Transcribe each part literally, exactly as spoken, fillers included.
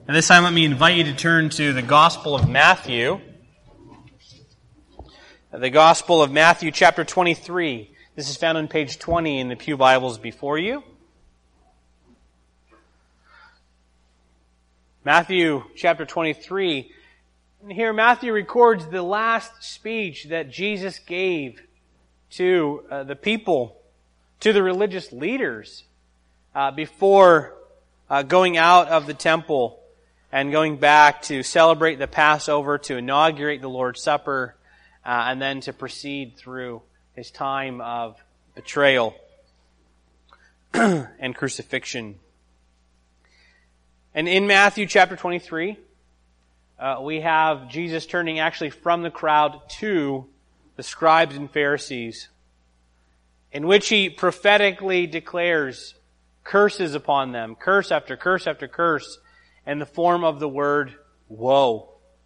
And this time let me invite you to turn to the Gospel of Matthew. The Gospel of Matthew chapter twenty-three. This is found on page twenty in the Pew Bibles before you. Matthew chapter twenty-three. And here Matthew records the last speech that Jesus gave to uh, the people, to the religious leaders, uh, before uh, going out of the temple and going back to celebrate the Passover, to inaugurate the Lord's Supper, uh, and then to proceed through his time of betrayal and crucifixion. And in Matthew chapter twenty-three, uh, we have Jesus turning actually from the crowd to the scribes and Pharisees, in which he prophetically declares curses upon them, curse after curse after curse, in the form of the word woe.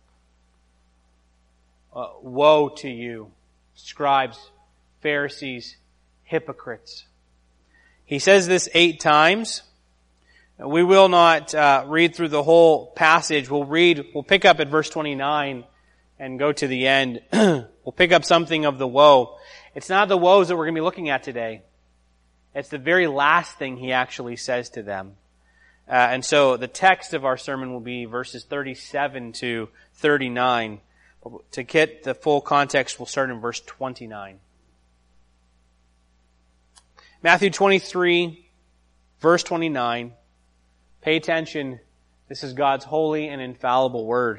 Uh, woe to you, scribes, Pharisees, hypocrites. He says this eight times. We will not uh, read through the whole passage. We'll read, we'll pick up at verse twenty-nine and go to the end. We'll pick up something of the woe. It's not the woes that we're going to be looking at today. It's the very last thing he actually says to them. Uh, and so the text of our sermon will be verses thirty-seven to thirty-nine. To get the full context, we'll start in verse twenty-nine. Matthew twenty-three, verse twenty-nine. Pay attention. This is God's holy and infallible word.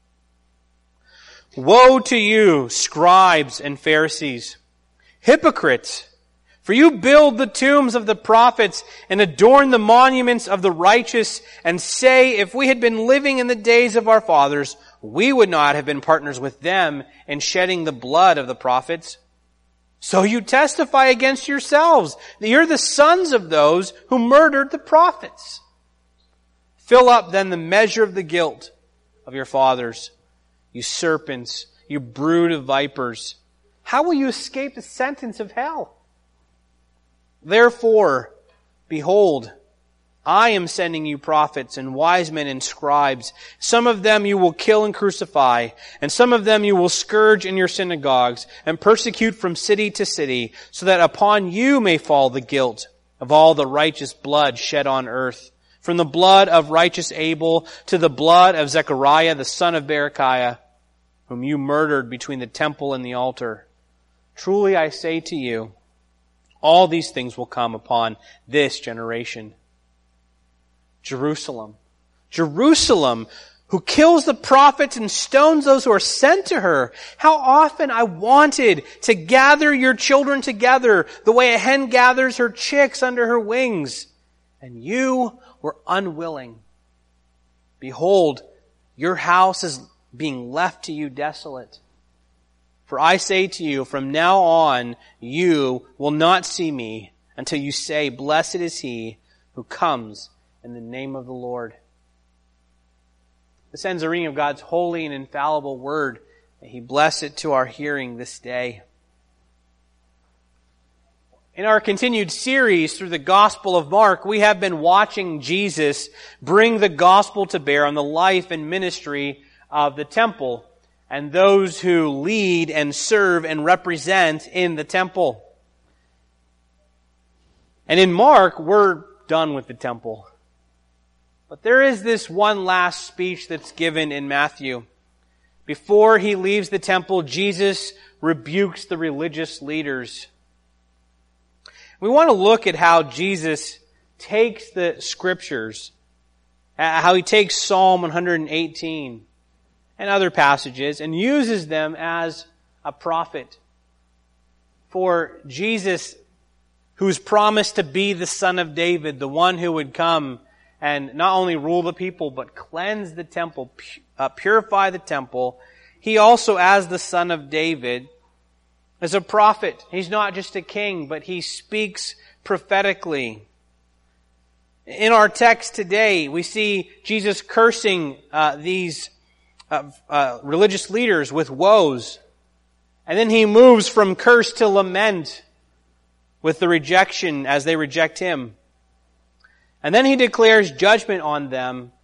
Woe to you, scribes and Pharisees, hypocrites! For you build the tombs of the prophets and adorn the monuments of the righteous, and say, if we had been living in the days of our fathers, we would not have been partners with them in shedding the blood of the prophets. So you testify against yourselves that you're the sons of those who murdered the prophets. Fill up then the measure of the guilt of your fathers, you serpents, you brood of vipers. How will you escape the sentence of hell? Therefore, behold, I am sending you prophets and wise men and scribes. Some of them you will kill and crucify, and some of them you will scourge in your synagogues and persecute from city to city, so that upon you may fall the guilt of all the righteous blood shed on earth, from the blood of righteous Abel to the blood of Zechariah the son of Berechiah, whom you murdered between the temple and the altar. Truly I say to you, all these things will come upon this generation. Jerusalem, Jerusalem, who kills the prophets and stones those who are sent to her. How often I wanted to gather your children together the way a hen gathers her chicks under her wings, and you were unwilling. Behold, your house is being left to you desolate. For I say to you, from now on, you will not see me until you say, blessed is he who comes in the name of the Lord. This ends the reading of God's holy and infallible word. May he bless it to our hearing this day. In our continued series through the Gospel of Mark, we have been watching Jesus bring the gospel to bear on the life and ministry of the temple and those who lead and serve and represent in the temple. And in Mark, we're done with the temple. But there is this one last speech that's given in Matthew. Before he leaves the temple, Jesus rebukes the religious leaders. We want to look at how Jesus takes the Scriptures, how he takes Psalm one eighteen and other passages and uses them as a prophet for Jesus, who's promised to be the Son of David, the one who would come and not only rule the people, but cleanse the temple, uh, purify the temple. He also, as the Son of David, is a prophet. He's not just a king, but he speaks prophetically. In our text today, we see Jesus cursing uh, these uh, uh, religious leaders with woes. And then he moves from curse to lament with the rejection as they reject him. And then he declares judgment on them. And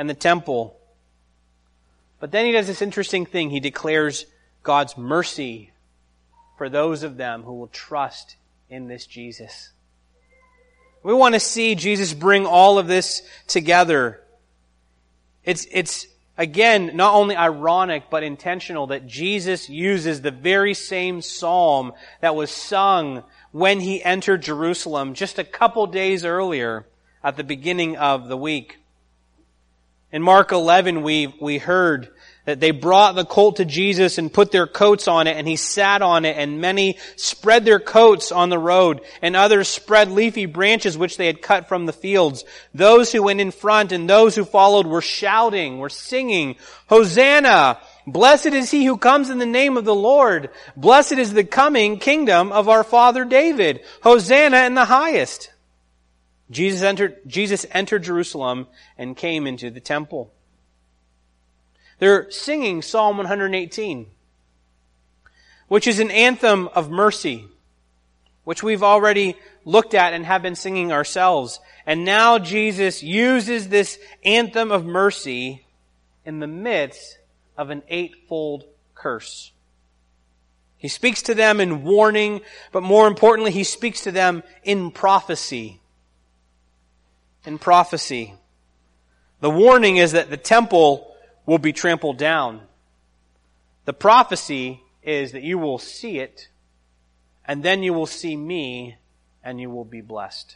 and the temple. But then he does this interesting thing. He declares God's mercy for those of them who will trust in this Jesus. We want to see Jesus bring all of this together. It's, it's again, not only ironic, but intentional that Jesus uses the very same psalm that was sung when he entered Jerusalem just a couple days earlier at the beginning of the week. In Mark eleven, we, we heard that they brought the colt to Jesus and put their coats on it, and he sat on it, and many spread their coats on the road, and others spread leafy branches which they had cut from the fields. Those who went in front and those who followed were shouting, were singing, "Hosanna! Blessed is he who comes in the name of the Lord. Blessed is the coming kingdom of our father David. Hosanna in the highest." Jesus entered, Jesus entered Jerusalem and came into the temple. They're singing Psalm one eighteen, which is an anthem of mercy, which we've already looked at and have been singing ourselves. And now Jesus uses this anthem of mercy in the midst of an eightfold curse. He speaks to them in warning, but more importantly, he speaks to them in prophecy. In prophecy. The warning is that the temple will be trampled down. The prophecy is that you will see it, and then you will see me, and you will be blessed.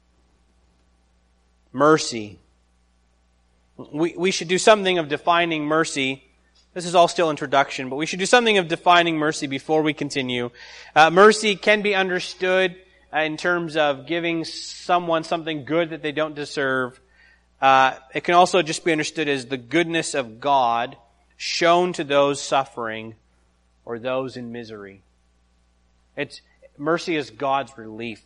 Mercy. We, we should do something of defining mercy. This is all still introduction, but we should do something of defining mercy before we continue. Uh, mercy can be understood uh, in terms of giving someone something good that they don't deserve. Uh, it can also just be understood as the goodness of God shown to those suffering or those in misery. It's, mercy is God's relief.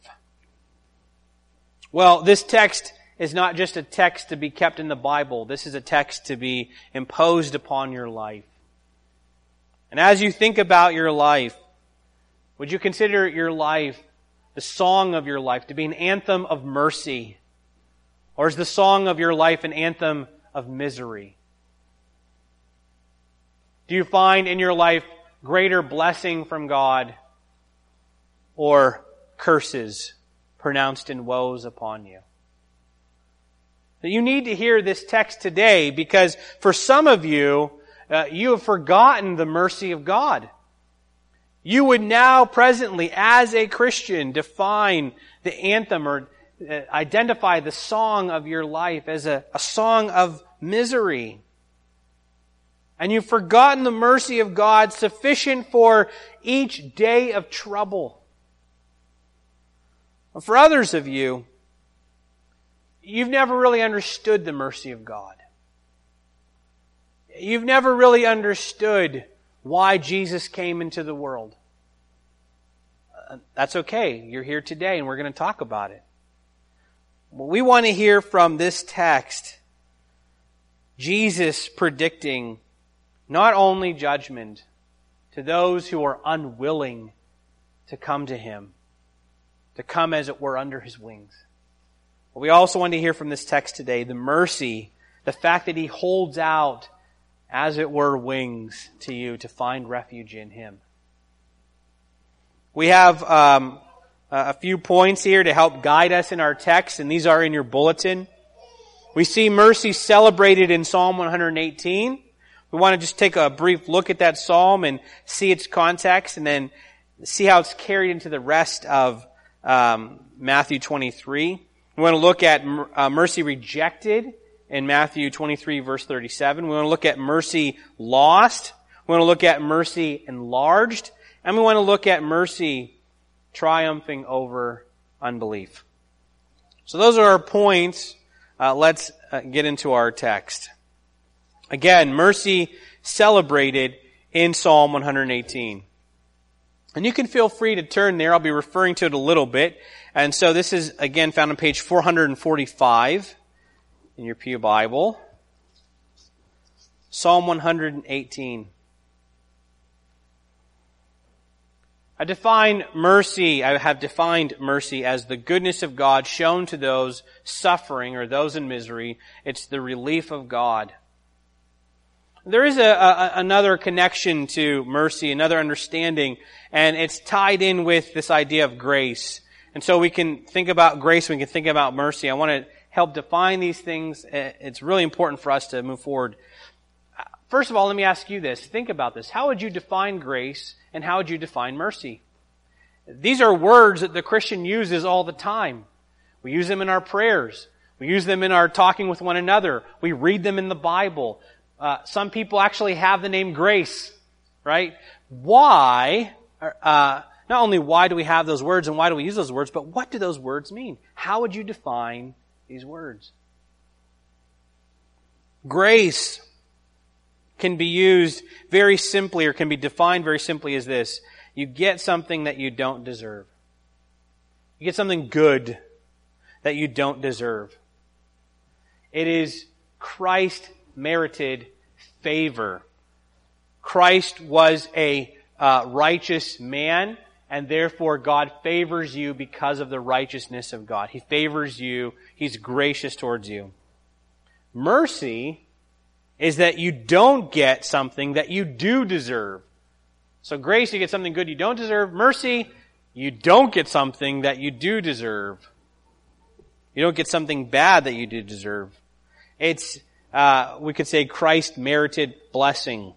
Well, this text is not just a text to be kept in the Bible. This is a text to be imposed upon your life. And as you think about your life, would you consider your life, the song of your life, to be an anthem of mercy? Or is the song of your life an anthem of misery? Do you find in your life greater blessing from God or curses pronounced in woes upon you? You need to hear this text today because for some of you, uh, you have forgotten the mercy of God. You would now presently, as a Christian, define the anthem or identify the song of your life as a, a song of misery. And you've forgotten the mercy of God sufficient for each day of trouble. For others of you, you've never really understood the mercy of God. You've never really understood why Jesus came into the world. Uh, that's okay. You're here today and we're going to talk about it. We want to hear from this text Jesus predicting not only judgment to those who are unwilling to come to Him, to come as it were under His wings. But we also want to hear from this text today the mercy, the fact that He holds out as it were wings to you to find refuge in Him. We have um, a few points here to help guide us in our text, and these are in your bulletin. We see mercy celebrated in Psalm one eighteen. We want to just take a brief look at that psalm and see its context, and then see how it's carried into the rest of um, Matthew twenty-three. We want to look at uh, mercy rejected in Matthew twenty-three, verse thirty-seven. We want to look at mercy lost. We want to look at mercy enlarged. And we want to look at mercy triumphing over unbelief. So those are our points. Uh, let's uh, get into our text. Again, mercy celebrated in Psalm one eighteen. And you can feel free to turn there. I'll be referring to it a little bit. And so this is, again, found on page four forty-five in your Pew Bible. Psalm one eighteen. I define mercy, I have defined mercy as the goodness of God shown to those suffering or those in misery. It's the relief of God. There is a, a, another connection to mercy, another understanding, and it's tied in with this idea of grace. And so we can think about grace, we can think about mercy. I want to help define these things. It's really important for us to move forward. First of all, let me ask you this. Think about this. How would you define grace and how would you define mercy? These are words that the Christian uses all the time. We use them in our prayers. We use them in our talking with one another. We read them in the Bible. Uh, some people actually have the name grace, right? Why, uh, not only why do we have those words and why do we use those words, but what do those words mean? How would you define these words? Grace can be used very simply or can be defined very simply as this. You get something that you don't deserve. You get something good that you don't deserve. It is Christ-merited favor. Christ was a uh, righteous man, and therefore God favors you because of the righteousness of God. He favors you. He's gracious towards you. Mercy is that you don't get something that you do deserve. So grace, you get something good you don't deserve. Mercy, you don't get something that you do deserve. You don't get something bad that you do deserve. It's, uh, we could say Christ-merited blessing.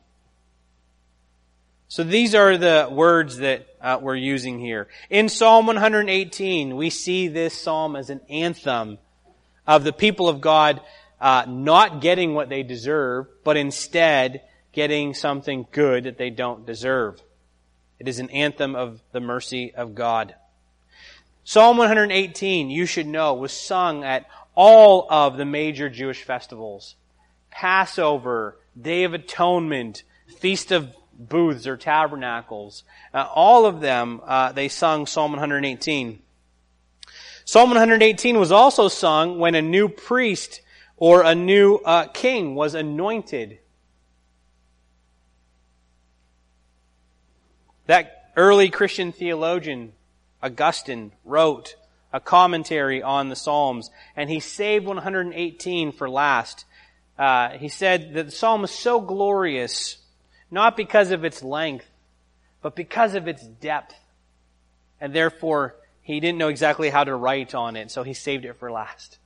So these are the words that uh, we're using here. In Psalm one eighteen, we see this psalm as an anthem of the people of God Uh, not getting what they deserve, but instead getting something good that they don't deserve. It is an anthem of the mercy of God. Psalm one eighteen, you should know, was sung at all of the major Jewish festivals. Passover, Day of Atonement, Feast of Booths or Tabernacles. Uh, all of them, uh, they sung Psalm one eighteen. Psalm one eighteen was also sung when a new priest or a new uh, king was anointed. That early Christian theologian, Augustine, wrote a commentary on the Psalms, and he saved one eighteen for last. Uh, he said that the Psalm is so glorious, not because of its length, but because of its depth. And therefore, he didn't know exactly how to write on it, so he saved it for last.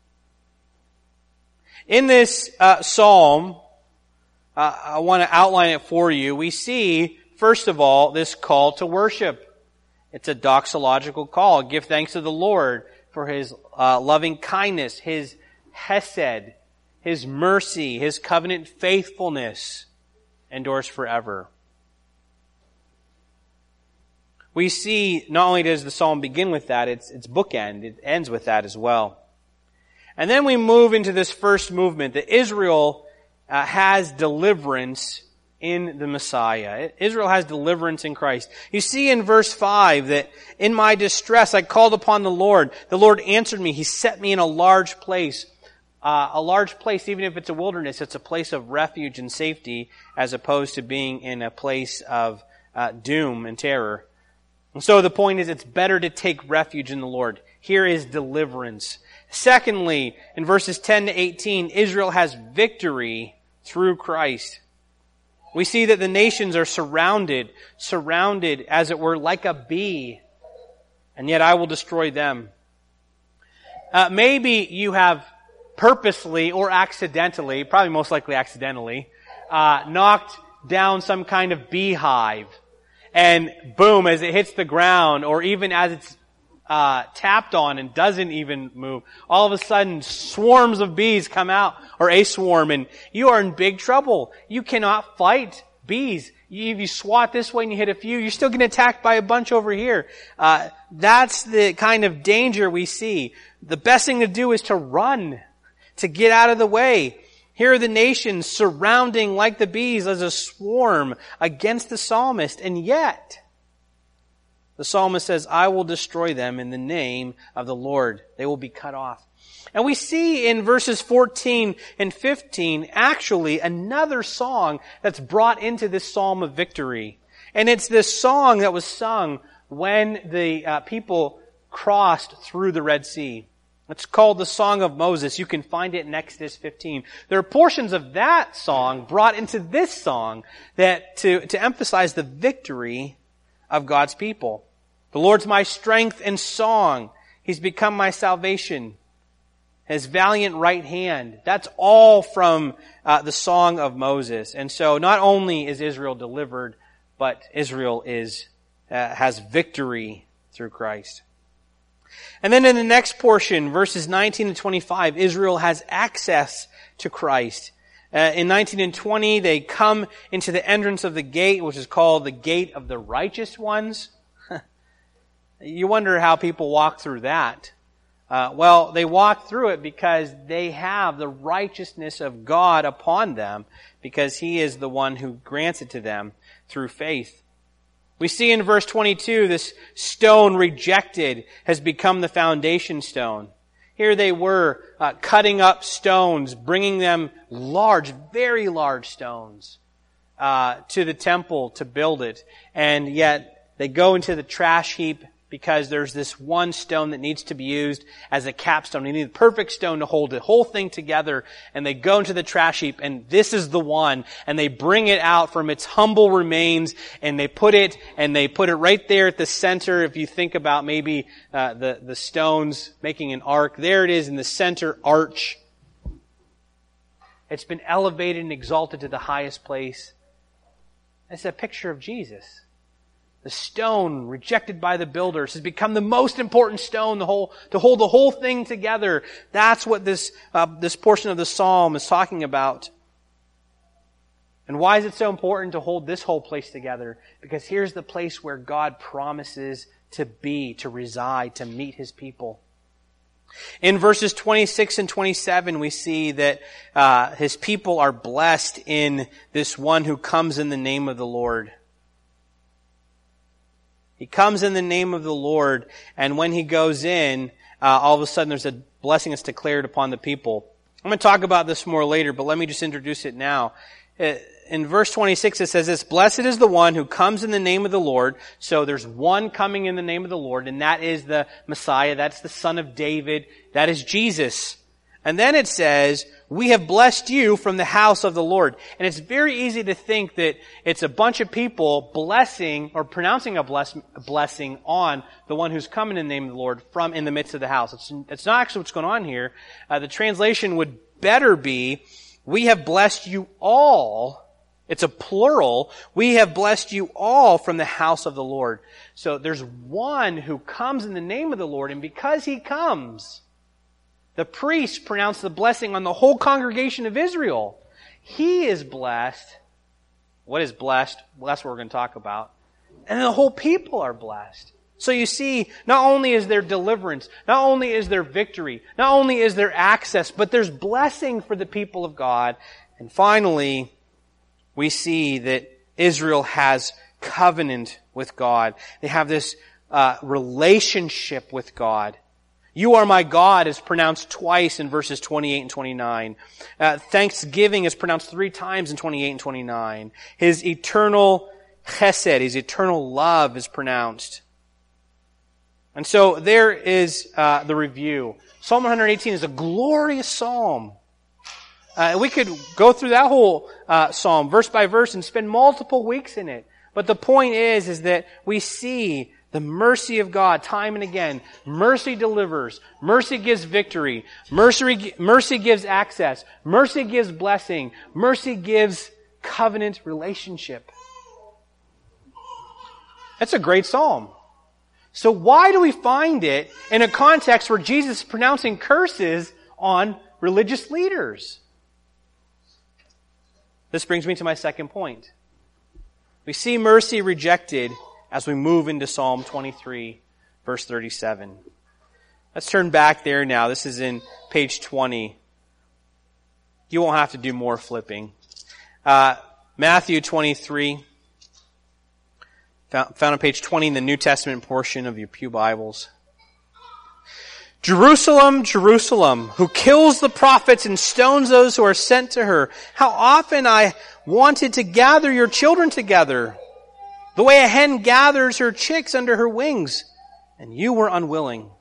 In this uh, psalm, uh, I want to outline it for you. We see, first of all, this call to worship. It's a doxological call. Give thanks to the Lord for His uh, loving kindness, His hesed, His mercy, His covenant faithfulness endures forever. We see, not only does the psalm begin with that, it's, it's bookend. It ends with that as well. And then we move into this first movement that Israel uh, has deliverance in the Messiah. Israel has deliverance in Christ. You see in verse five that in my distress I called upon the Lord. The Lord answered me. He set me in a large place. Uh, a large place, even if it's a wilderness, it's a place of refuge and safety as opposed to being in a place of uh, doom and terror. And so the point is it's better to take refuge in the Lord. Here is deliverance. Secondly, in verses ten to eighteen, Israel has victory through Christ. We see that the nations are surrounded, surrounded, as it were, like a bee, and yet I will destroy them. Uh, maybe you have purposely or accidentally, probably most likely accidentally, uh, knocked down some kind of beehive, and boom, as it hits the ground, or even as it's Uh, tapped on and doesn't even move, all of a sudden swarms of bees come out, or a swarm, and you are in big trouble. You cannot fight bees. You, if you swat this way and you hit a few, you're still getting attacked by a bunch over here. Uh, that's the kind of danger we see. The best thing to do is to run, to get out of the way. Here are the nations surrounding like the bees as a swarm against the psalmist, and yet the psalmist says, I will destroy them in the name of the Lord. They will be cut off. And we see in verses fourteen and fifteen actually another song that's brought into this psalm of victory. And it's this song that was sung when the uh, people crossed through the Red Sea. It's called the Song of Moses. You can find it in Exodus fifteen. There are portions of that song brought into this song that to, to emphasize the victory of God's people. The Lord's my strength and song. He's become my salvation. His valiant right hand. That's all from uh, the Song of Moses. And so not only is Israel delivered, but Israel is uh, has victory through Christ. And then in the next portion, verses nineteen and twenty-five, Israel has access to Christ. Uh, in nineteen and twenty, they come into the entrance of the gate, which is called the Gate of the Righteous Ones. You wonder how people walk through that. Uh, well, they walk through it because they have the righteousness of God upon them, because He is the one who grants it to them through faith. We see in verse twenty-two, this stone rejected has become the foundation stone. Here they were uh, cutting up stones, bringing them large, very large stones uh, to the temple to build it. And yet they go into the trash heap because there's this one stone that needs to be used as a capstone. You need the perfect stone to hold the whole thing together. And they go into the trash heap, and this is the one. And they bring it out from its humble remains, and they put it, and they put it right there at the center. If you think about maybe uh, the, the stones making an ark, there it is in the center arch. It's been elevated and exalted to the highest place. It's a picture of Jesus. The stone rejected by the builders has become the most important stone the whole, to hold the whole thing together. That's what this, uh, this portion of the psalm is talking about. And why is it so important to hold this whole place together? Because here's the place where God promises to be, to reside, to meet His people. In verses twenty-six and twenty-seven, we see that uh, His people are blessed in this one who comes in the name of the Lord. He comes in the name of the Lord, and when He goes in, uh, all of a sudden there's a blessing that's declared upon the people. I'm going to talk about this more later, but let me just introduce it now. In verse twenty-six it says this, "Blessed is the one who comes in the name of the Lord." So there's one coming in the name of the Lord, and that is the Messiah. That's the Son of David. That is Jesus. And then it says, "We have blessed you from the house of the Lord." And it's very easy to think that it's a bunch of people blessing or pronouncing a, bless, a blessing on the one who's coming in the name of the Lord from in the midst of the house. It's, it's not actually what's going on here. Uh, the translation would better be, "We have blessed you all." It's a plural. "We have blessed you all from the house of the Lord." So there's one who comes in the name of the Lord, and because He comes, the priests pronounce the blessing on the whole congregation of Israel. He is blessed. What is blessed? Well, that's what we're going to talk about. And the whole people are blessed. So you see, not only is there deliverance, not only is there victory, not only is there access, but there's blessing for the people of God. And finally, we see that Israel has covenant with God. They have this uh, relationship with God. "You are my God" is pronounced twice in verses twenty-eight and twenty-nine. Uh, thanksgiving is pronounced three times in twenty-eight and twenty-nine. His eternal chesed, His eternal love is pronounced. And so there is uh, the review. Psalm one eighteen is a glorious psalm. Uh, we could go through that whole uh, psalm verse by verse and spend multiple weeks in it. But the point is, is that we see the mercy of God time and again. Mercy delivers. Mercy gives victory. Mercy, mercy gives access. Mercy gives blessing. Mercy gives covenant relationship. That's a great psalm. So why do we find it in a context where Jesus is pronouncing curses on religious leaders? This brings me to my second point. We see mercy rejected as we move into Psalm twenty-three, verse thirty-seven. Let's turn back there now. This is in page twenty. You won't have to do more flipping. Uh, Matthew twenty-three, found, found on page twenty in the New Testament portion of your pew Bibles. "Jerusalem, Jerusalem, who kills the prophets and stones those who are sent to her. How often I wanted to gather your children together, The way a hen gathers her chicks under her wings, and you were unwilling.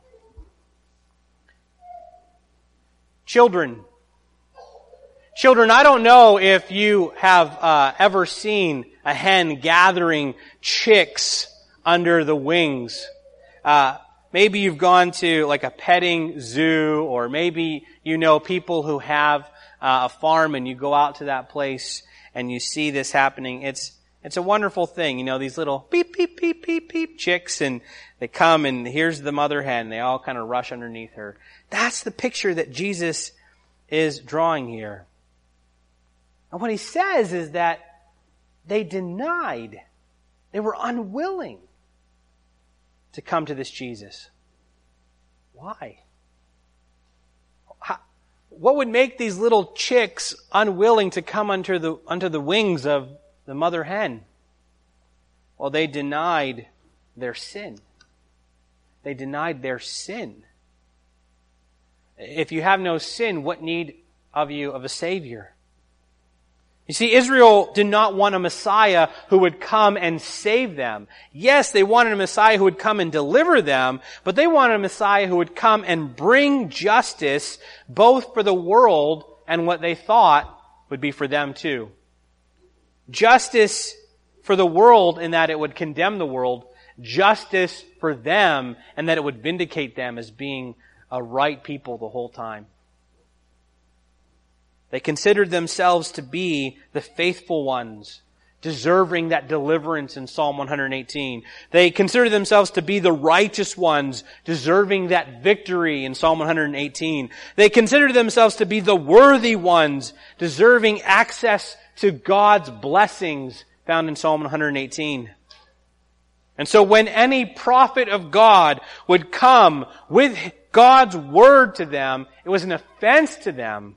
Children. Children, I don't know if you have uh, ever seen a hen gathering chicks under the wings. Uh, maybe you've gone to like a petting zoo, or maybe you know people who have uh, a farm and you go out to that place and you see this happening. It's It's a wonderful thing. You know, these little beep, beep, beep, beep, beep chicks, and they come, and here's the mother hen. They all kind of rush underneath her. That's the picture that Jesus is drawing here. And what he says is that they denied, they were unwilling to come to this Jesus. Why? How, what would make these little chicks unwilling to come under the, under the wings of the mother hen? Well, they denied their sin. They denied their sin. If you have no sin, what need of you of a Savior? You see, Israel did not want a Messiah who would come and save them. Yes, they wanted a Messiah who would come and deliver them, but they wanted a Messiah who would come and bring justice both for the world and what they thought would be for them too. Justice for the world in that it would condemn the world. Justice for them and that it would vindicate them as being a right people the whole time. They considered themselves to be the faithful ones, deserving that deliverance in Psalm one eighteen. They considered themselves to be the righteous ones, deserving that victory in Psalm one eighteen. They considered themselves to be the worthy ones, deserving access to God's blessings found in Psalm one eighteen. And so when any prophet of God would come with God's word to them, it was an offense to them.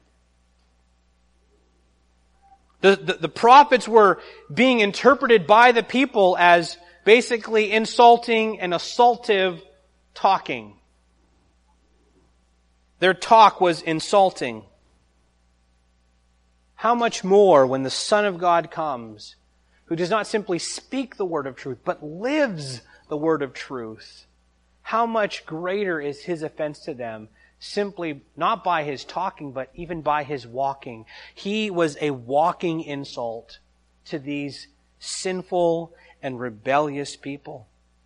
The, the, the prophets were being interpreted by the people as basically insulting and assaultive talking. Their talk was insulting. How much more when the Son of God comes, who does not simply speak the word of truth, but lives the word of truth? How much greater is his offense to them, simply not by his talking, but even by his walking. He was a walking insult to these sinful and rebellious people.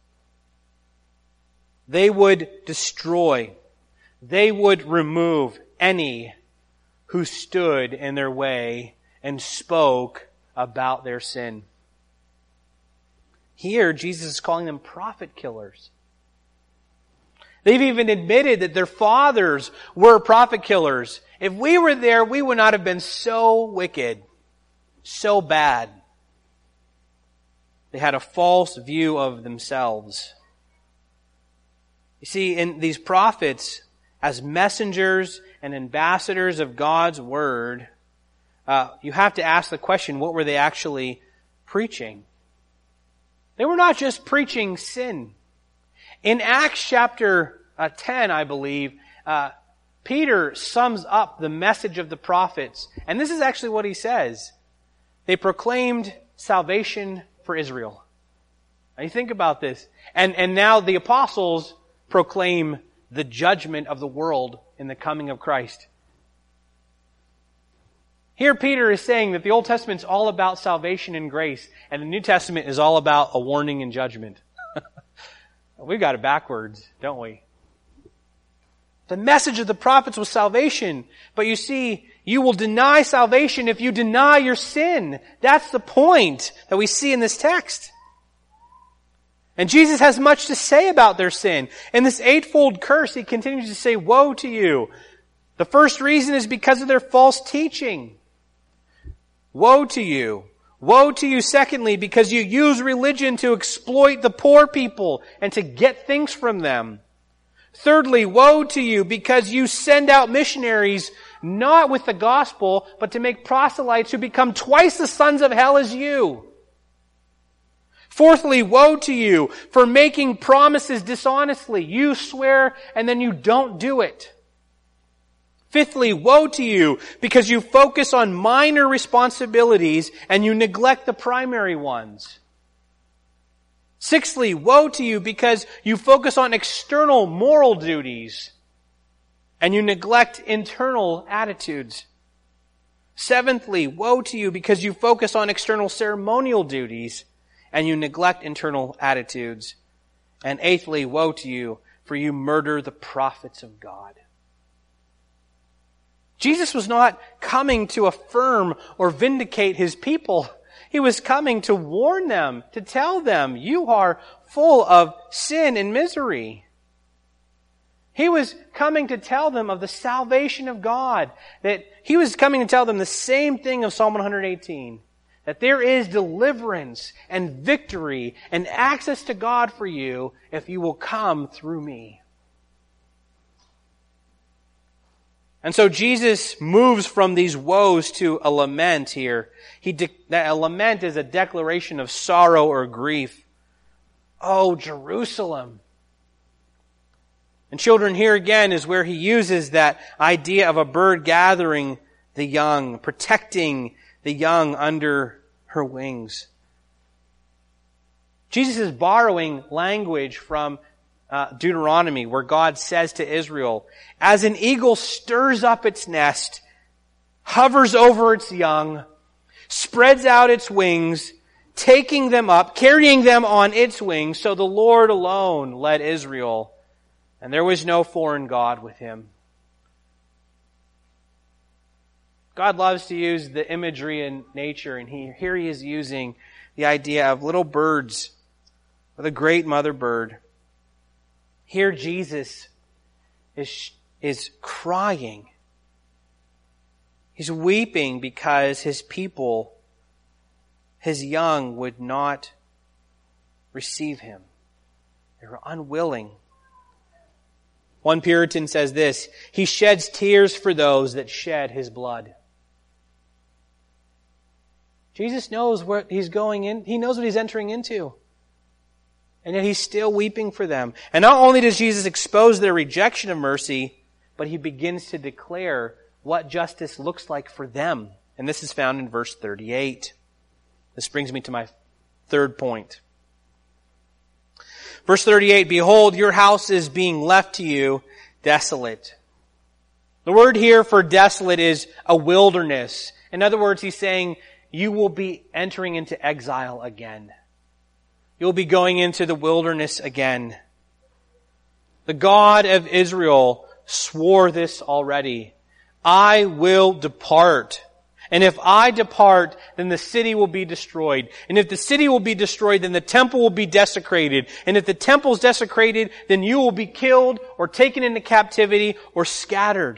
They would destroy, they would remove any who stood in their way and spoke about their sin. Here, Jesus is calling them prophet killers. They've even admitted that their fathers were prophet killers. If we were there, we would not have been so wicked, so bad. They had a false view of themselves. You see, in these prophets, as messengers and ambassadors of God's word, uh, you have to ask the question, what were they actually preaching? They were not just preaching sin. In Acts chapter uh, ten, I believe, uh, Peter sums up the message of the prophets. And this is actually what he says. They proclaimed salvation for Israel. Now you think about this. And, and now the apostles proclaim the judgment of the world in the coming of Christ. Here Peter is saying that the Old Testament is all about salvation and grace, and the New Testament is all about a warning and judgment. We've got it backwards, don't we? The message of the prophets was salvation. But you see, you will deny salvation if you deny your sin. That's the point that we see in this text. And Jesus has much to say about their sin. In this eightfold curse, he continues to say, woe to you. The first reason is because of their false teaching. Woe to you. Woe to you, secondly, because you use religion to exploit the poor people and to get things from them. Thirdly, woe to you because you send out missionaries not with the gospel, but to make proselytes who become twice the sons of hell as you. Fourthly, woe to you for making promises dishonestly. You swear and then you don't do it. Fifthly, woe to you because you focus on minor responsibilities and you neglect the primary ones. Sixthly, woe to you because you focus on external moral duties and you neglect internal attitudes. Seventhly, woe to you because you focus on external ceremonial duties and you neglect internal attitudes. And eighthly, woe to you, for you murder the prophets of God. Jesus was not coming to affirm or vindicate his people. He was coming to warn them, to tell them, you are full of sin and misery. He was coming to tell them of the salvation of God. That he was coming to tell them the same thing of Psalm one eighteen. That there is deliverance and victory and access to God for you if you will come through me. And so Jesus moves from these woes to a lament here. He de- a lament is a declaration of sorrow or grief. Oh, Jerusalem. And children, here again is where he uses that idea of a bird gathering the young, protecting the young under her wings. Jesus is borrowing language from uh, Deuteronomy, where God says to Israel, as an eagle stirs up its nest, hovers over its young, spreads out its wings, taking them up, carrying them on its wings, so the Lord alone led Israel, and there was no foreign god with him. God loves to use the imagery in nature, and he, here he is using the idea of little birds with a great mother bird. Here Jesus is, is crying. He's weeping because his people, his young, would not receive him. They were unwilling. One Puritan says this, he sheds tears for those that shed his blood. Jesus knows what he's going in. He knows what he's entering into. And yet he's still weeping for them. And not only does Jesus expose their rejection of mercy, but he begins to declare what justice looks like for them. And this is found in verse thirty-eight. This brings me to my third point. Verse thirty-eight, behold, your house is being left to you desolate. The word here for desolate is a wilderness. In other words, he's saying, you will be entering into exile again. You'll be going into the wilderness again. The God of Israel swore this already. I will depart. And if I depart, then the city will be destroyed. And if the city will be destroyed, then the temple will be desecrated. And if the temple is desecrated, then you will be killed or taken into captivity or scattered.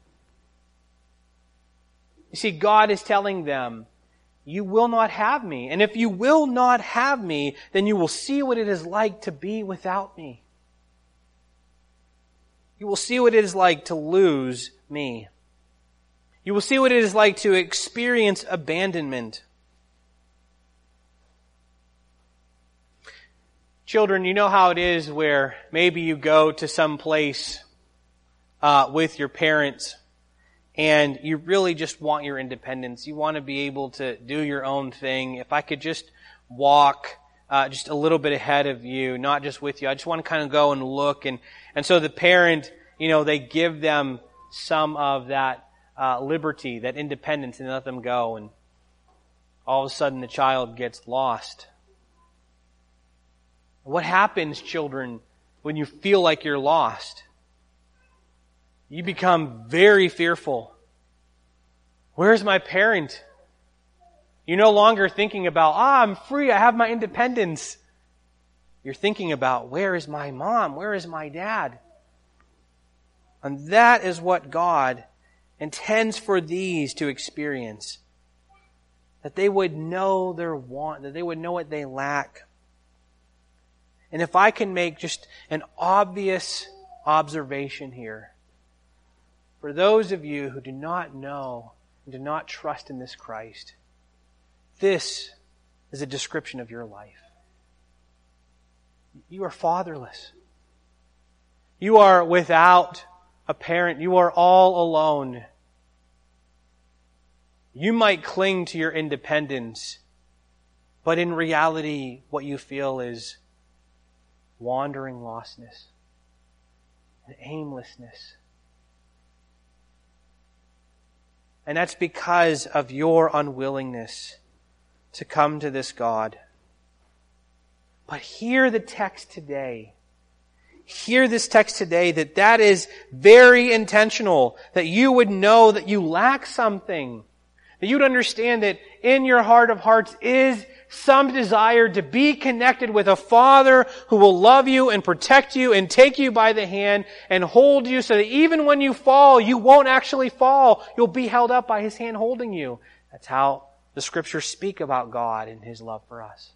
You see, God is telling them, you will not have me. And if you will not have me, then you will see what it is like to be without me. You will see what it is like to lose me. You will see what it is like to experience abandonment. Children, you know how it is where maybe you go to some place uh, with your parents and you really just want your independence. You want to be able to do your own thing. If I could just walk uh, just a little bit ahead of you, not just with you. I just want to kind of go and look. And, and so the parent, you know, they give them some of that Uh, liberty, that independence, and let them go, and all of a sudden the child gets lost. What happens, children, when you feel like you're lost? You become very fearful. Where's my parent? You're no longer thinking about, ah, I'm free, I have my independence. You're thinking about, where is my mom? Where is my dad? And that is what God intends for these to experience. That they would know their want, that they would know what they lack. And if I can make just an obvious observation here, for those of you who do not know and do not trust in this Christ, this is a description of your life. You are fatherless. You are without a parent. You are all alone. You might cling to your independence, but in reality, what you feel is wandering lostness and aimlessness. And that's because of your unwillingness to come to this God. But hear the text today. Hear this text today that that is very intentional, that you would know that you lack something. That you'd understand that in your heart of hearts is some desire to be connected with a Father who will love you and protect you and take you by the hand and hold you so that even when you fall, you won't actually fall. You'll be held up by His hand holding you. That's how the Scriptures speak about God and His love for us.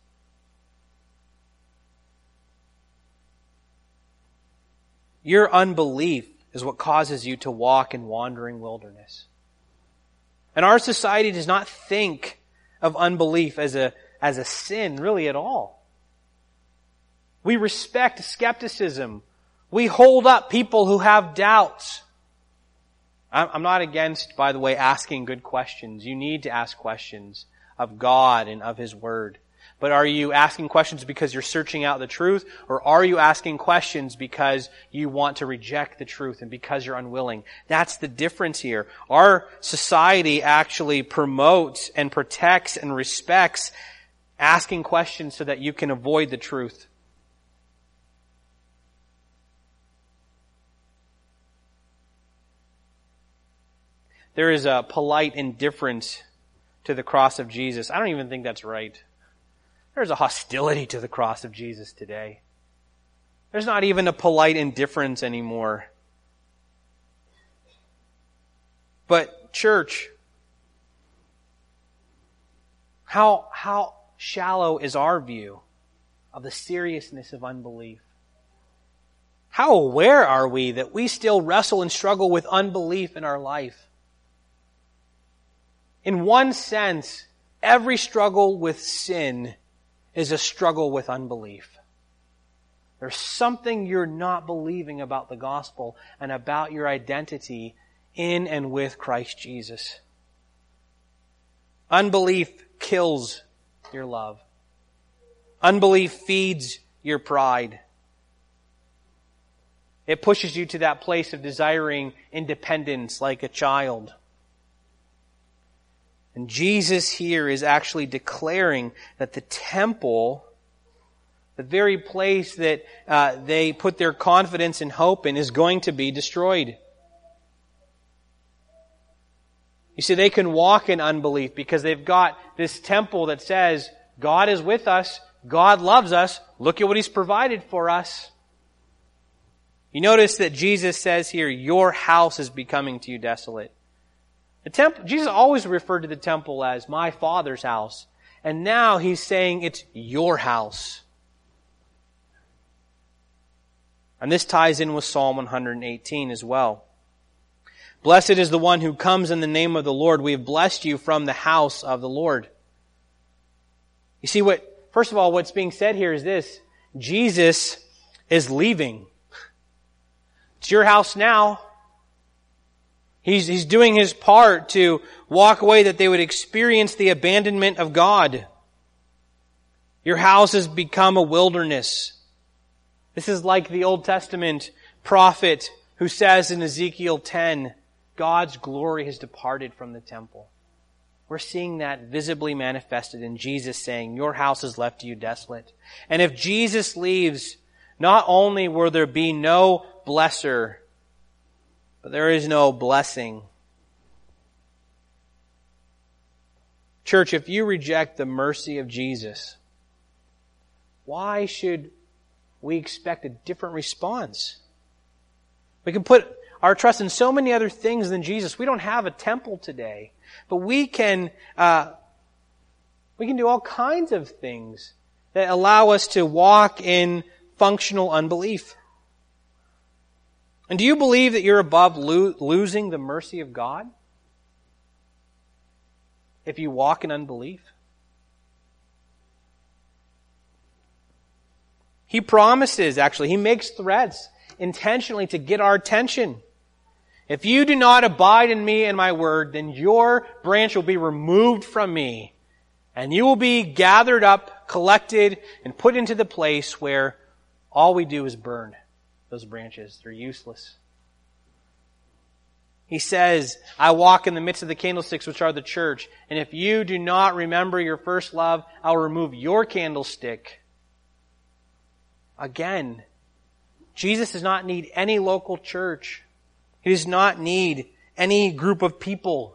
Your unbelief is what causes you to walk in wandering wilderness. And our society does not think of unbelief as a, as a sin really at all. We respect skepticism. We hold up people who have doubts. I'm not against, by the way, asking good questions. You need to ask questions of God and of His Word. But are you asking questions because you're searching out the truth? Or are you asking questions because you want to reject the truth and because you're unwilling? That's the difference here. Our society actually promotes and protects and respects asking questions so that you can avoid the truth. There is a polite indifference to the cross of Jesus. I don't even think that's right. There's a hostility to the cross of Jesus today. There's not even a polite indifference anymore. But church, how, how shallow is our view of the seriousness of unbelief? How aware are we that we still wrestle and struggle with unbelief in our life? In one sense, every struggle with sin is a struggle with unbelief. There's something you're not believing about the gospel and about your identity in and with Christ Jesus. Unbelief kills your love. Unbelief feeds your pride. It pushes you to that place of desiring independence like a child. And Jesus here is actually declaring that the temple, the very place that uh, they put their confidence and hope in, is going to be destroyed. You see, they can walk in unbelief because they've got this temple that says, God is with us, God loves us, look at what He's provided for us. You notice that Jesus says here, your house is becoming to you desolate. The temple, Jesus always referred to the temple as my Father's house. And now He's saying it's your house. And this ties in with Psalm one eighteen as well. Blessed is the one who comes in the name of the Lord. We have blessed you from the house of the Lord. You see what, first of all, what's being said here is this. Jesus is leaving. It's your house now. He's, he's doing His part to walk away that they would experience the abandonment of God. Your house has become a wilderness. This is like the Old Testament prophet who says in Ezekiel ten, God's glory has departed from the temple. We're seeing that visibly manifested in Jesus saying, your house is left to you desolate. And if Jesus leaves, not only will there be no blesser, but there is no blessing. Church, if you reject the mercy of Jesus, why should we expect a different response? We can put our trust in so many other things than Jesus. We don't have a temple today, but we can uh, we can do all kinds of things that allow us to walk in functional unbelief. And do you believe that you're above lo- losing the mercy of God if you walk in unbelief? He promises, actually, He makes threats intentionally to get our attention. If you do not abide in me and my word, then your branch will be removed from me, and you will be gathered up, collected, and put into the place where all we do is burn those branches. They're useless. He says, I walk in the midst of the candlesticks, which are the church, and if you do not remember your first love, I'll remove your candlestick. Again, Jesus does not need any local church. He does not need any group of people.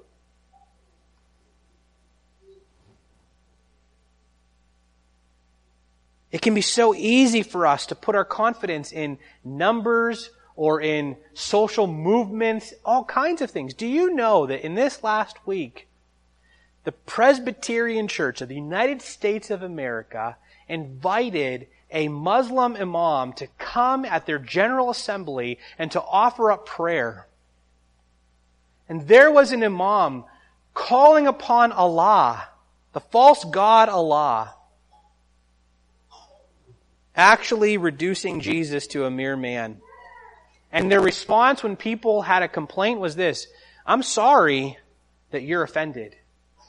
It can be so easy for us to put our confidence in numbers or in social movements, all kinds of things. Do you know that in this last week, the Presbyterian Church of the United States of America invited a Muslim imam to come at their General Assembly and to offer up prayer. And there was an imam calling upon Allah, the false god Allah, actually reducing Jesus to a mere man. And their response when people had a complaint was this: I'm sorry that you're offended.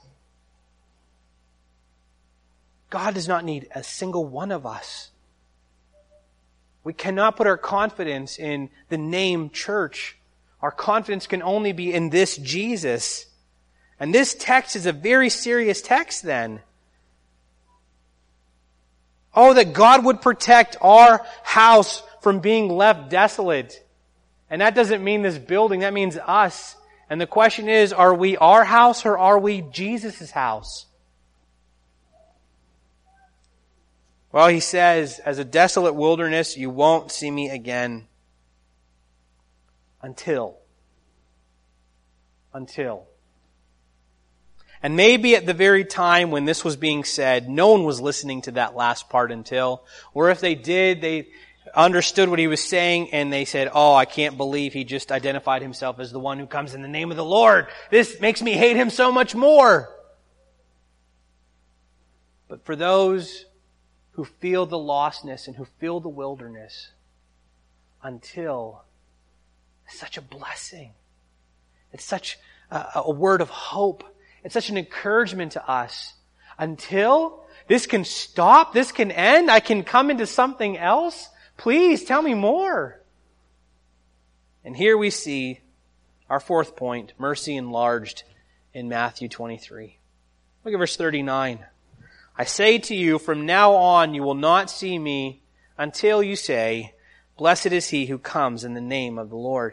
God does not need a single one of us. We cannot put our confidence in the name church. Our confidence can only be in this Jesus. And this text is a very serious text then. Oh, that God would protect our house from being left desolate. And that doesn't mean this building, that means us. And the question is, are we our house or are we Jesus' house? Well, he says, as a desolate wilderness, you won't see me again. Until. Until. And maybe at the very time when this was being said, no one was listening to that last part until. Or if they did, they understood what he was saying and they said, oh, I can't believe he just identified himself as the one who comes in the name of the Lord. This makes me hate him so much more. But for those who feel the lostness and who feel the wilderness, until is such a blessing. It's such a, a word of hope. It's such an encouragement to us. Until this can stop, this can end, I can come into something else. Please tell me more. And here we see our fourth point, mercy enlarged in Matthew twenty-three. Look at verse thirty-nine. I say to you, from now on you will not see me until you say, blessed is he who comes in the name of the Lord.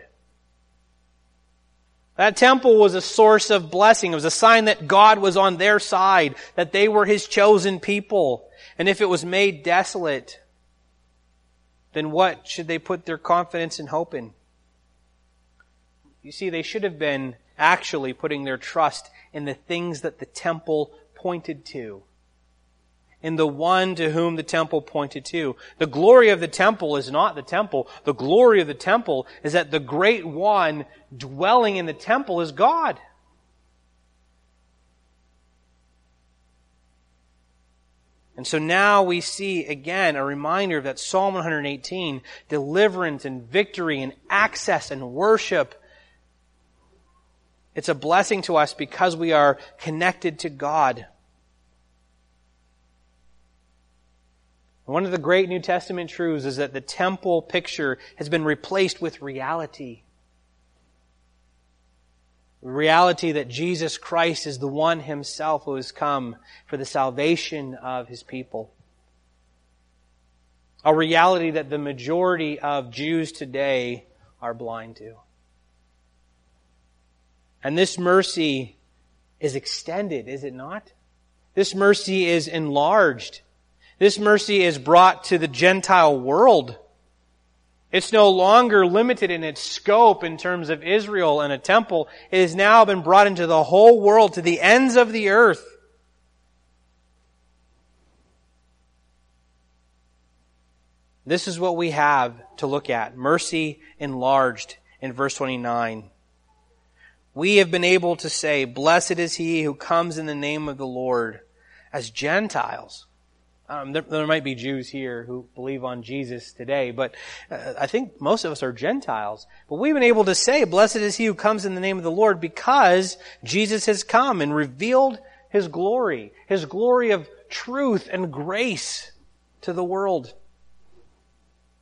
That temple was a source of blessing. It was a sign that God was on their side, that they were His chosen people. And if it was made desolate, then what should they put their confidence and hope in? You see, they should have been actually putting their trust in the things that the temple pointed to. In the one to whom the temple pointed to. The glory of the temple is not the temple. The glory of the temple is that the great one dwelling in the temple is God. And so now we see again a reminder that Psalm one eighteen, deliverance and victory and access and worship, it's a blessing to us because we are connected to God. One of the great New Testament truths is that the temple picture has been replaced with reality. The reality that Jesus Christ is the one Himself who has come for the salvation of His people. A reality that the majority of Jews today are blind to. And this mercy is extended, is it not? This mercy is enlarged. This mercy is brought to the Gentile world. It's no longer limited in its scope in terms of Israel and a temple. It has now been brought into the whole world, to the ends of the earth. This is what we have to look at. Mercy enlarged in verse twenty-nine. We have been able to say, blessed is he who comes in the name of the Lord, as Gentiles. Um, there, there might be Jews here who believe on Jesus today, but uh, I think most of us are Gentiles. But we've been able to say, blessed is he who comes in the name of the Lord, because Jesus has come and revealed His glory, His glory of truth and grace to the world.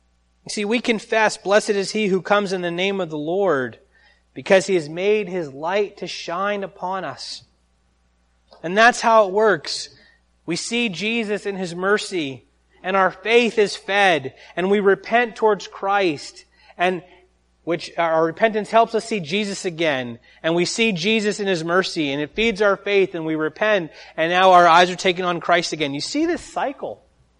You see, we confess, blessed is he who comes in the name of the Lord, because he has made his light to shine upon us. And that's how it works. We see Jesus in his mercy, and our faith is fed, and we repent towards Christ, and which our repentance helps us see Jesus again, and we see Jesus in his mercy, and it feeds our faith, and we repent, and now our eyes are taken on Christ again. You see this cycle.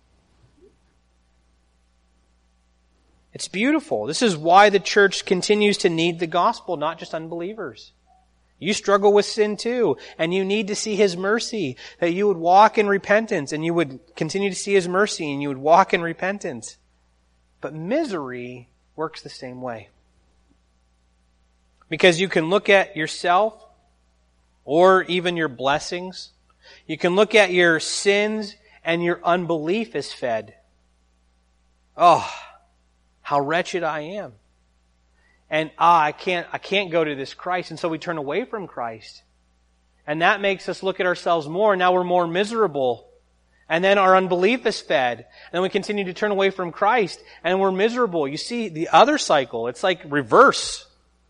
It's beautiful. This is why the church continues to need the gospel, not just unbelievers. You struggle with sin too, and you need to see his mercy, that you would walk in repentance, and you would continue to see his mercy, and you would walk in repentance. But misery works the same way. Because you can look at yourself, or even your blessings. You can look at your sins, and your unbelief is fed. Oh, how wretched I am. And ah, I can't, I can't go to this Christ. And so we turn away from Christ. And that makes us look at ourselves more. Now we're more miserable. And then our unbelief is fed. And then we continue to turn away from Christ. And we're miserable. You see the other cycle. It's like reverse.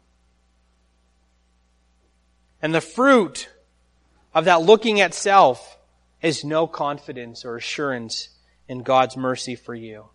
And the fruit of that looking at self is no confidence or assurance in God's mercy for you.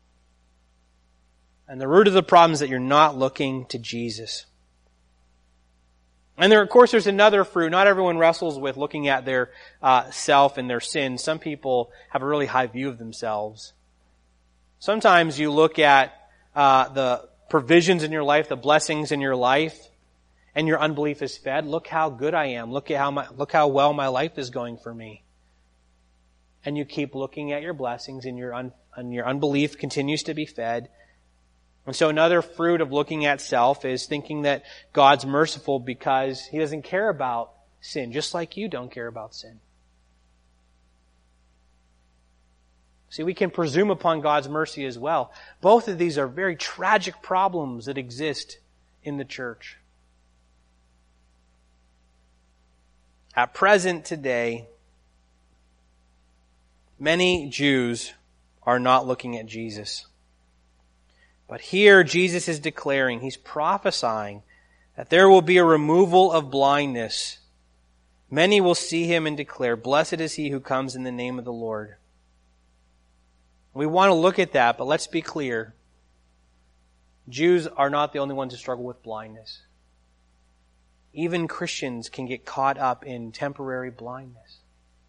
And the root of the problem is that you're not looking to Jesus. And there, of course, there's another fruit. Not everyone wrestles with looking at their uh, self and their sins. Some people have a really high view of themselves. Sometimes you look at uh, the provisions in your life, the blessings in your life, and your unbelief is fed. Look how good I am. Look at how my, look how well my life is going for me. And you keep looking at your blessings, and your un, and your unbelief continues to be fed. And so another fruit of looking at self is thinking that God's merciful because he doesn't care about sin, just like you don't care about sin. See, we can presume upon God's mercy as well. Both of these are very tragic problems that exist in the church. At present today, many Jews are not looking at Jesus. But here Jesus is declaring, he's prophesying that there will be a removal of blindness. Many will see him and declare, blessed is he who comes in the name of the Lord. We want to look at that, but let's be clear. Jews are not the only ones who struggle with blindness. Even Christians can get caught up in temporary blindness.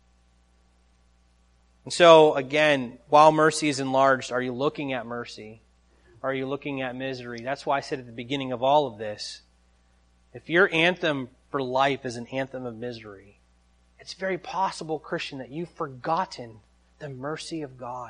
And so, again, while mercy is enlarged, are you looking at mercy? Are you looking at misery? That's why I said at the beginning of all of this, if your anthem for life is an anthem of misery, it's very possible, Christian, that you've forgotten the mercy of God.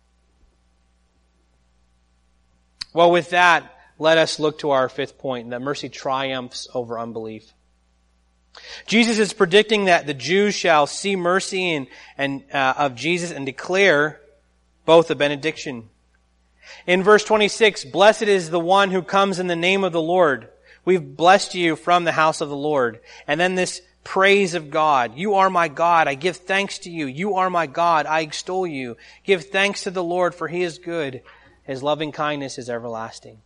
Well, with that, let us look to our fifth point, that mercy triumphs over unbelief. Jesus is predicting that the Jews shall see mercy and, and uh, of Jesus and declare both a benediction. In verse twenty-six, blessed is the one who comes in the name of the Lord. We've blessed you from the house of the Lord. And then this praise of God. You are my God. I give thanks to you. You are my God. I extol you. Give thanks to the Lord, for he is good. His loving kindness is everlasting.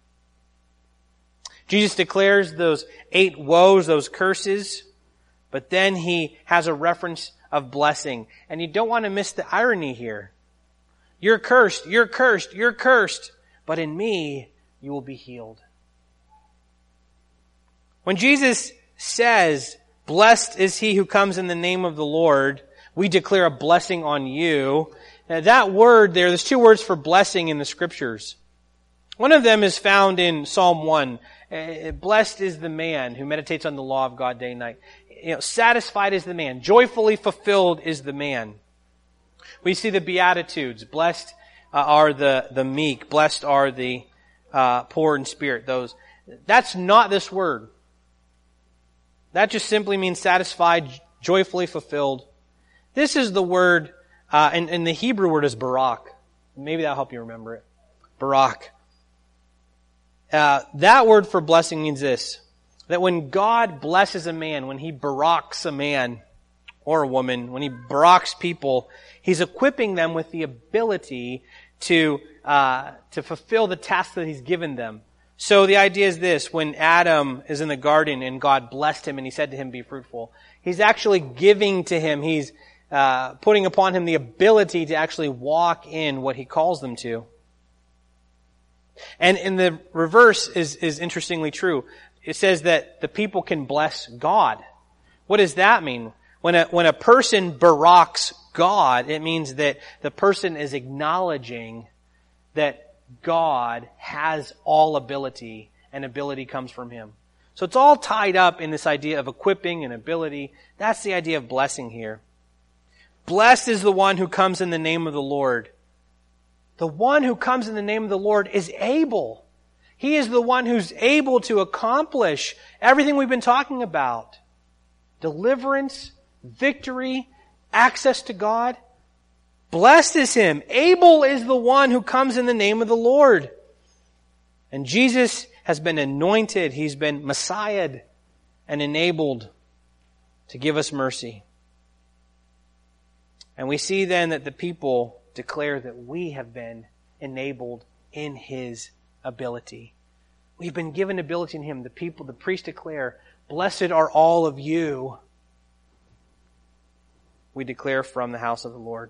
Jesus declares those eight woes, those curses, but then he has a reference of blessing. And you don't want to miss the irony here. You're cursed, you're cursed, you're cursed, but in me you will be healed. When Jesus says, blessed is he who comes in the name of the Lord, we declare a blessing on you. Now that word there, there's two words for blessing in the Scriptures. One of them is found in Psalm one. Blessed is the man who meditates on the law of God day and night. You know, satisfied is the man. Joyfully fulfilled is the man. We see the Beatitudes. Blessed uh, are the, the meek. Blessed are the uh, poor in spirit. Those. That's not this word. That just simply means satisfied, joyfully fulfilled. This is the word, uh, and, and the Hebrew word is barak. Maybe that'll help you remember it. Barak. Uh, that word for blessing means this, that when God blesses a man, when he baraks a man or a woman, when he baraks people, he's equipping them with the ability to uh, to fulfill the task that He's given them. So the idea is this: when Adam is in the garden and God blessed him and He said to him, "Be fruitful," He's actually giving to him, He's uh, putting upon him the ability to actually walk in what He calls them to. And in the reverse is, is interestingly true. It says that the people can bless God. What does that mean? When a, when a person baraks God, it means that the person is acknowledging that God has all ability, and ability comes from Him. So it's all tied up in this idea of equipping and ability. That's the idea of blessing here. Blessed is the one who comes in the name of the Lord. The one who comes in the name of the Lord is able. He is the one who's able to accomplish everything we've been talking about. Deliverance, victory, access to God. Blessed is Him. Able is the one who comes in the name of the Lord. And Jesus has been anointed. He's been Messiahed and enabled to give us mercy. And we see then that the people declare that we have been enabled in His ability. We've been given ability in Him. The people, the priests declare, "Blessed are all of you." We declare from the house of the Lord.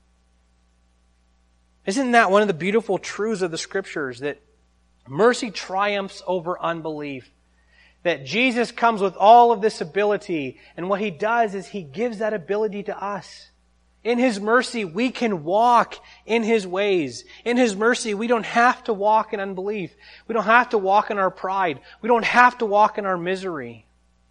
Isn't that one of the beautiful truths of the Scriptures, that mercy triumphs over unbelief? That Jesus comes with all of this ability, and what He does is He gives that ability to us. In His mercy, we can walk in His ways. In His mercy, we don't have to walk in unbelief. We don't have to walk in our pride. We don't have to walk in our misery.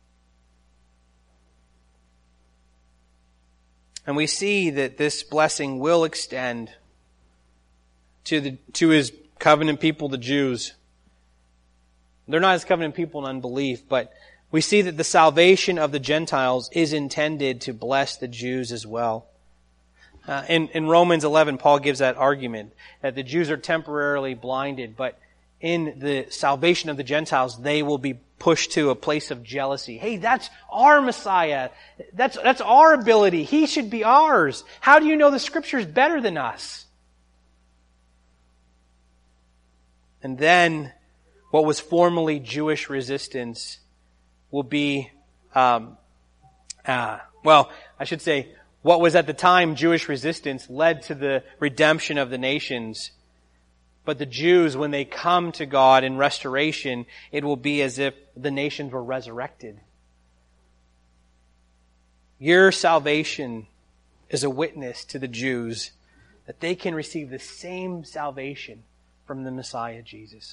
And we see that this blessing will extend to the to His covenant people, the Jews. They're not His covenant people in unbelief, but we see that the salvation of the Gentiles is intended to bless the Jews as well. Uh, in, in Romans eleven, Paul gives that argument, that the Jews are temporarily blinded, but in the salvation of the Gentiles, they will be pushed to a place of jealousy. Hey, that's our Messiah. That's, that's our ability. He should be ours. How do you know the Scripture is better than us? And then, what was formerly Jewish resistance will be, um, uh, well, I should say, what was at the time Jewish resistance led to the redemption of the nations. But the Jews, when they come to God in restoration, it will be as if the nations were resurrected. Your salvation is a witness to the Jews that they can receive the same salvation from the Messiah Jesus.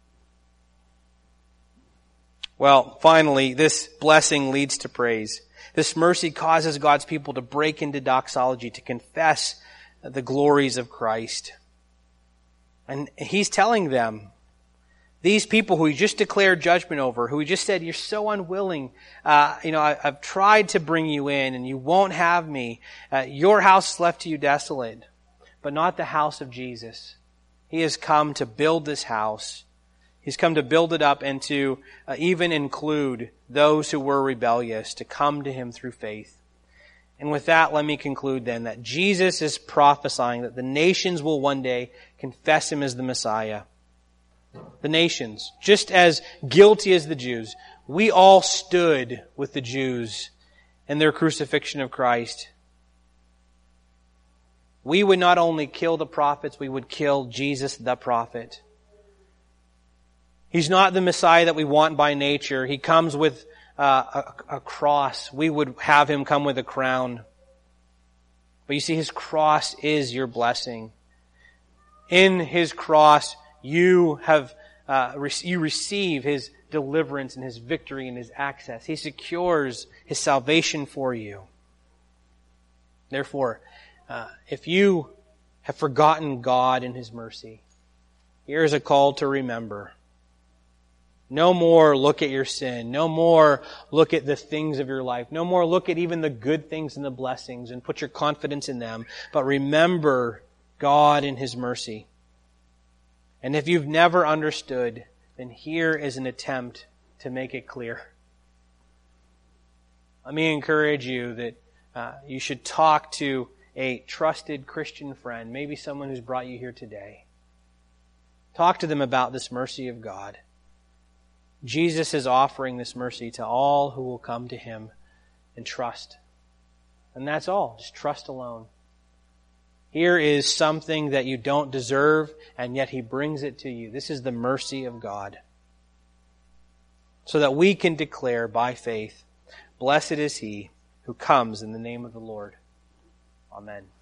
Well, finally, this blessing leads to praise. This mercy causes God's people to break into doxology, to confess the glories of Christ. And He's telling them, these people who He just declared judgment over, who He just said, "You're so unwilling, uh, you know, I, I've tried to bring you in and you won't have me. Uh, your house is left to you desolate, but not the house of Jesus. He has come to build this house. He's come to build it up and to uh, even include those who were rebellious to come to Him through faith." And with that, let me conclude then that Jesus is prophesying that the nations will one day confess Him as the Messiah. The nations, just as guilty as the Jews, we all stood with the Jews in their crucifixion of Christ. We would not only kill the prophets, we would kill Jesus the prophet. He's not the Messiah that we want by nature. He comes with uh, a, a cross. We would have Him come with a crown. But you see, His cross is your blessing. In His cross, you have uh, you receive His deliverance and His victory and His access. He secures His salvation for you. Therefore, uh, if you have forgotten God and His mercy, here is a call to remember. No more look at your sin. No more look at the things of your life. No more look at even the good things and the blessings and put your confidence in them. But remember God and His mercy. And if you've never understood, then here is an attempt to make it clear. Let me encourage you that uh, you should talk to a trusted Christian friend, maybe someone who's brought you here today. Talk to them about this mercy of God. Jesus is offering this mercy to all who will come to Him and trust. And that's all. Just trust alone. Here is something that you don't deserve, and yet He brings it to you. This is the mercy of God. So that we can declare by faith, blessed is he who comes in the name of the Lord. Amen.